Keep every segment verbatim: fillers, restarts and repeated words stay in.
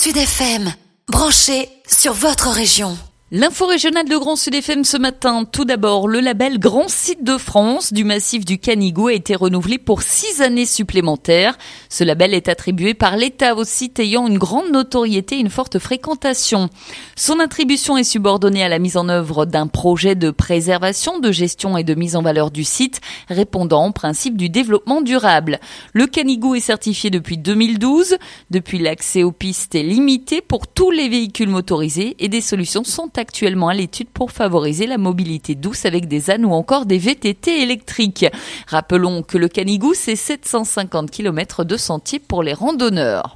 Sud F M, branché sur votre région. L'info régionale de Grand Sud F M ce matin. Tout d'abord, le label Grand Site de France du massif du Canigou a été renouvelé pour six années supplémentaires. Ce label est attribué par l'État aux sites ayant une grande notoriété et une forte fréquentation. Son attribution est subordonnée à la mise en œuvre d'un projet de préservation, de gestion et de mise en valeur du site, répondant au principe du développement durable. Le Canigou est certifié depuis deux mille douze. Depuis, l'accès aux pistes est limité pour tous les véhicules motorisés et des solutions sont actuellement à l'étude pour favoriser la mobilité douce avec des ânes ou encore des V T T électriques. Rappelons que le Canigou, c'est sept cent cinquante kilomètres de sentiers pour les randonneurs.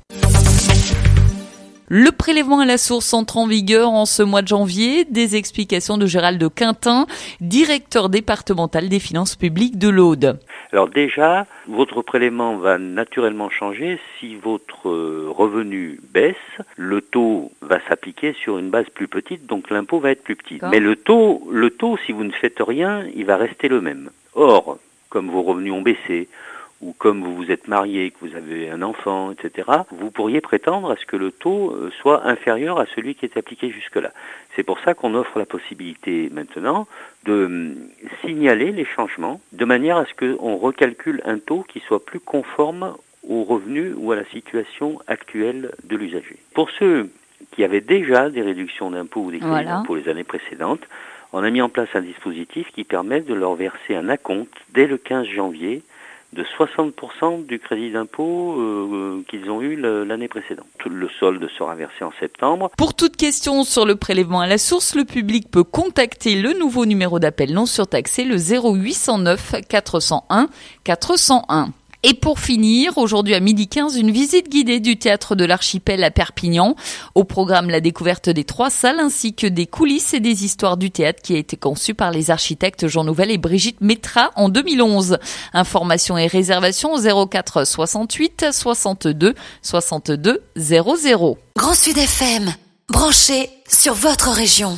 Le prélèvement à la source entre en vigueur en ce mois de janvier. Des explications de Gérald Quintin, directeur départemental des finances publiques de l'Aude. Alors déjà, votre prélèvement va naturellement changer si votre revenu baisse. Le taux va s'appliquer sur une base plus petite, donc l'impôt va être plus petit. D'accord. Mais le taux, le taux, si vous ne faites rien, il va rester le même. Or, comme vos revenus ont baissé, ou comme vous vous êtes marié, que vous avez un enfant, et cetera, vous pourriez prétendre à ce que le taux soit inférieur à celui qui est appliqué jusque-là. C'est pour ça qu'on offre la possibilité maintenant de signaler les changements, de manière à ce qu'on recalcule un taux qui soit plus conforme aux revenus ou à la situation actuelle de l'usager. Pour ceux qui avaient déjà des réductions d'impôts ou des crédits voilà. d'impôts les années précédentes, on a mis en place un dispositif qui permet de leur verser un acompte dès le quinze janvier de soixante pour cent du crédit d'impôt euh, qu'ils ont eu l'année précédente. Le solde sera versé en septembre. Pour toute question sur le prélèvement à la source, le public peut contacter le nouveau numéro d'appel non surtaxé, le zéro huit cent neuf quatre cent un quatre cent un. Et pour finir, aujourd'hui à midi quinze, une visite guidée du théâtre de l'Archipel à Perpignan. Au programme, la découverte des trois salles ainsi que des coulisses et des histoires du théâtre qui a été conçu par les architectes Jean Nouvel et Brigitte Métra en deux mille onze. Informations et réservations au zéro quatre soixante-huit soixante-deux soixante-deux zéro zéro. Grand Sud F M, branché sur votre région.